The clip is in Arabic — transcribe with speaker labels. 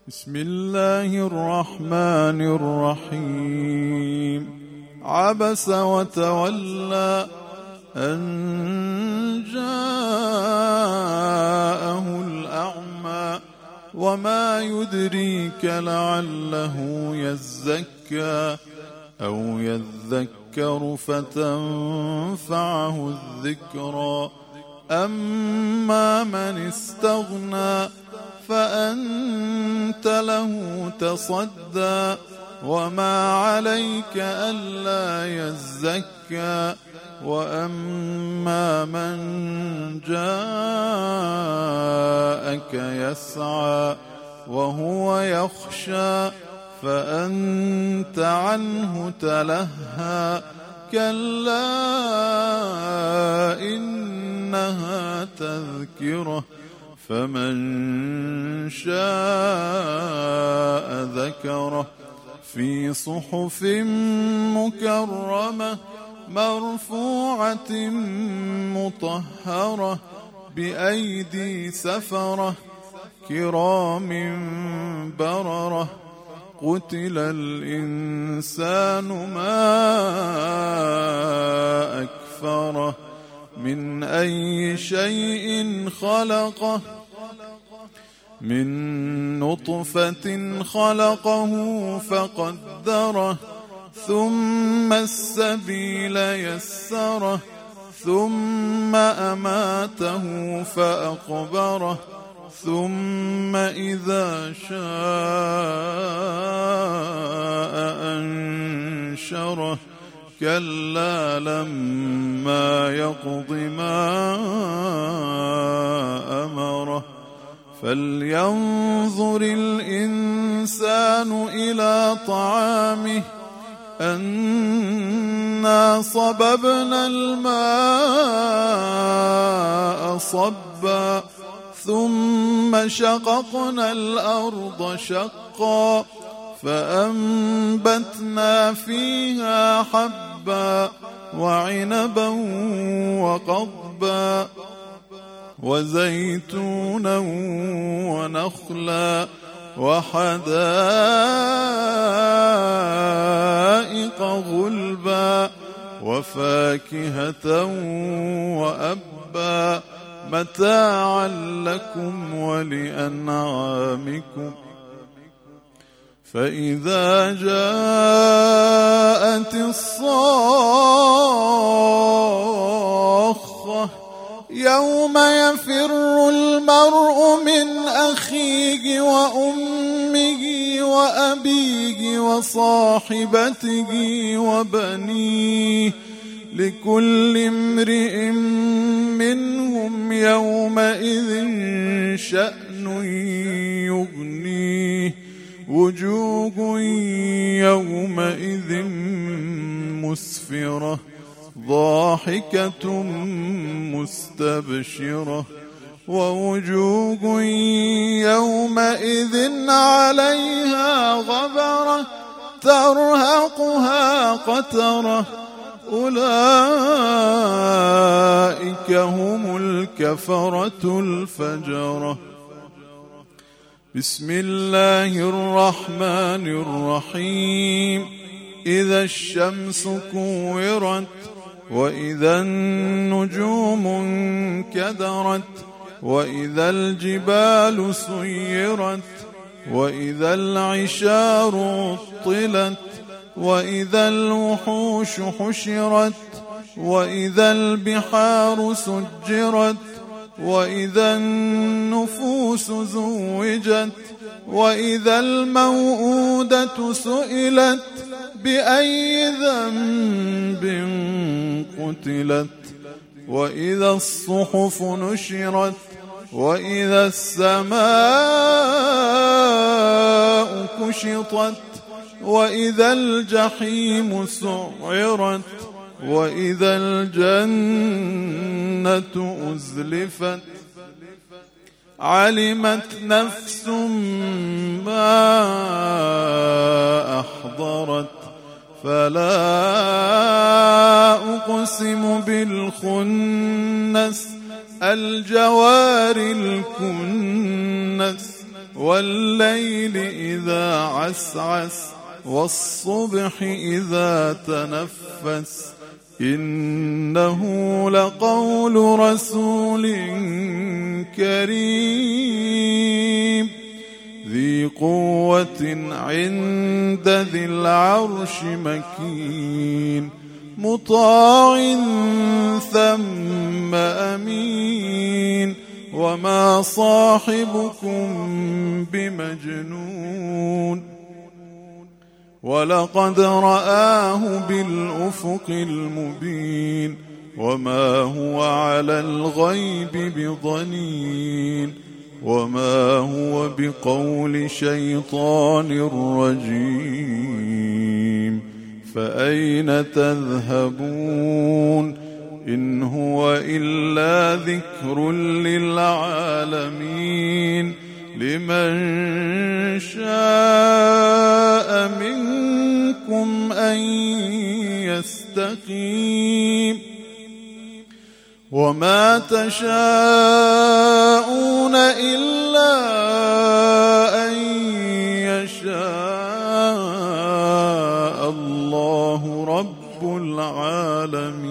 Speaker 1: بسم الله الرحمن الرحيم. عبس وتولى أن جاءه الأعمى وما يدريك لعله يزكى أو يذكر فتنفعه الذكرى. أما من استغنى فأنت له تصدى وما عليك ألا يزكى. وأما من جاءك يسعى وهو يخشى فأنت عنه تلهى. كلا إنها تذكرة فمن شاء ذكره. في صحف مكرمة مرفوعة مطهرة بأيدي سفرة كرام بررة. قتل الإنسان ما أكفره. من أي شيء خلقه؟ من نطفة خلقه فقدره ثم السبيل يسره ثم أماته فأقبره ثم إذا شاء أنشره. كلا لما يقض ما أمره. فلينظر الإنسان إلى طعامه أنا صببنا الماء صبا ثم شققنا الأرض شقا فأنبتنا فيها حبا وعنبا وقضبا وزيتونا ونخلا وحدائق غلبا وفاكهة وأبا متاعا لكم ولأنعامكم. فإذا جاءت الصاخة يوم يفر المرء من أخيه وأمه وأبيه وصاحبته وبنيه لكل امرئ منهم يومئذ شأن يغنيه. وجوه يومئذ مسفرة ضاحكة مستبشرة ووجوه يومئذ عليها غبرة ترهقها قترة. أولئك هم الكفرة الفجرة. بسم الله الرحمن الرحيم. إذا الشمس كورت وإذا النجوم انكدرت وإذا الجبال سيرت وإذا العشار عطلت وإذا الوحوش حشرت وإذا البحار سجرت وإذا النفوس زوجت وإذا الموءودة سئلت بأي ذنب قتلت وإذا الصحف نشرت وإذا السماء كشطت وإذا الجحيم سعرت وإذا الجنة أزلفت. علمت نفس ما أحضرت. فلا أقسم بالخنس الجوار الكنس والليل والليل إذا عسعس والصبح إذا تنفس إنه لقول رسول كريم ذي قوة عند ذي العرش مكين مطاع ثم أمين وما صاحبكم بمجنون ولقد رآه بالأفق المبين وما هو على الغيب بضنين وما هو بقول شيطان رجيم فأين تذهبون إن هو إلا ذكر للعالمين لمن شاء منكم أن يستقيم وما تشاءون إلا أن يشاء الله رب العالمين.